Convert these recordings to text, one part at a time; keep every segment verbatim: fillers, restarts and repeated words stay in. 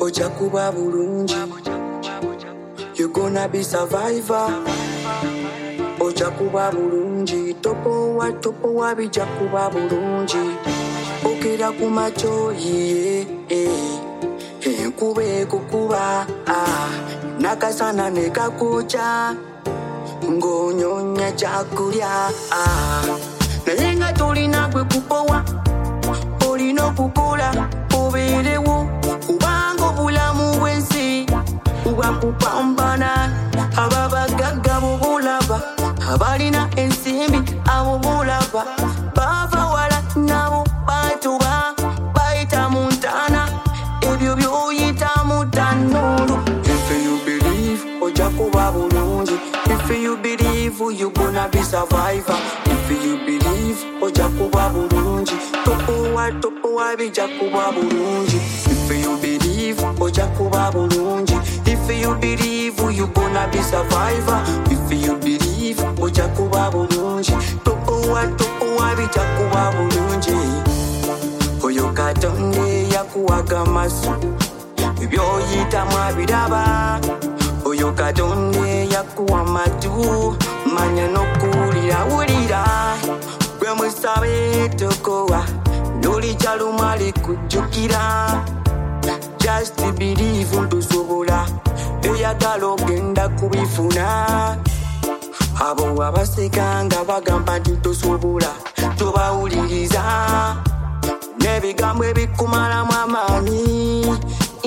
ojja kuba bulungi. You gonna be survivor, ojja kuba bulungi. Topowa topowa bijja kuba bulungi. Okera ku machoyi enkuba ekukuba nakasana ne kakucha ng'onyonya kyakulya naye nga tolina gwe kupowa olina okukola obeerewo kubanga obulamu bw'ensi bwa kupambana. Ababagagga bo bulaba abalina ensimbi abo bulaba bava wala nabo batuba bayita mu ntaana ebyo byoyita mu ttanuulu. If you believe ojja kuba bulungi. If you believe you gonna be survivor. If you believe ojja kuba bulungi. Topowa topowa bijja kuba bulungi. If you believe ojja kuba bulungi. If you believe you gonna be survivor. If you believe ojja kuba bulungi. Topowa topowa bijja kuba bulungi. Oyo Katonda yakuwaga amaso ebyoyitamu abiraba. Oyo Katonda yakuwa amatu manya n'okuwulira wulira. Gwe musabe tokowa n'olijjaluma likujjukira. Just believe ntusobola eyagala ogenda kubifuna. Abo abaseka nga bagamba nti tosobola tobawuliriza n'ebigambo ebikumalamu amaanyi.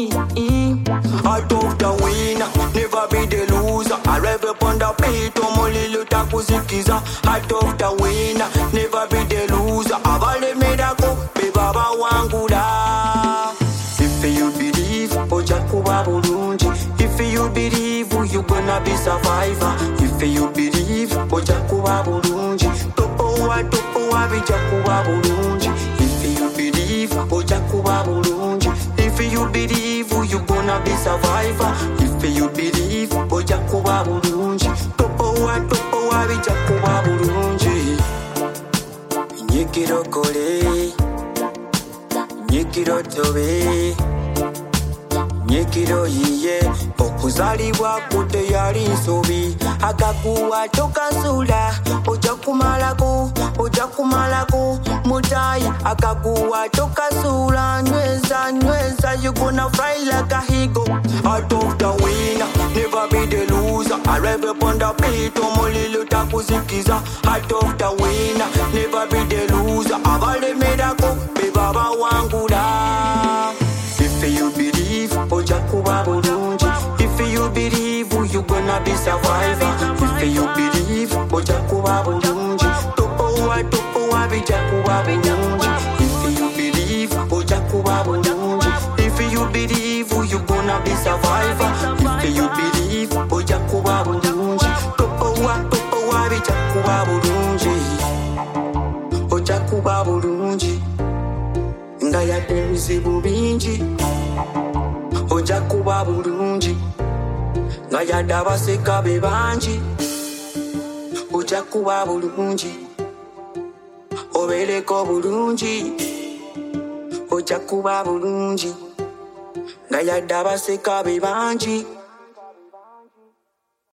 Heart of the winner, never be the loser. Arrive upon the beat, omulilo takuzikiza. Heart of the winner, never be the loser. Abalemedako beba bawangula. If you believe ojja kuba bulungi. If you believe you gonna be survivor. If you believe ojja kuba bulungi. Topowa topowa bijja kuba bulungi. If you believe ojja kuba bulungi. If you believe you gonna be survivor. If you believe ojja kuba bulungi. Topowa topowa bijja kuba bulungi. Nyikiro kole, nyikiro tobe, nyikiro yiye. Okuzalibwa kute yali nsobi. Akakuwa tokasula ojja kumalako, ojja kumalako mutayi. Akakuwa tokasula nyweza nyweza. You gonna fly like a eagle. Heart of the winner, never be the loser. Arrive upon the beat, omulilo takuzikiza. Heart of the winner, never be the loser. Abalemedako beba bawangula. If you believe ojja kuba bulungi. If you believe you gonna be survivor. If you believe ojja kuba bulungi. Topowa topowa bijja kuba bulungi. If you believe ojja kuba bulungi. If you believe you gonna be survivor. If you believe ojja kuba bulungi. Topowa topowa bijja kuba bulungi. Ojja kuba bulungi nga yadde ebizibu bingi. Ojja kuba bulungi nga yadde abaseka be bangi. Ojja kuba bulungi obeereko bulungi. Ojja kuba bulungi nga yadde abaseka be bangi.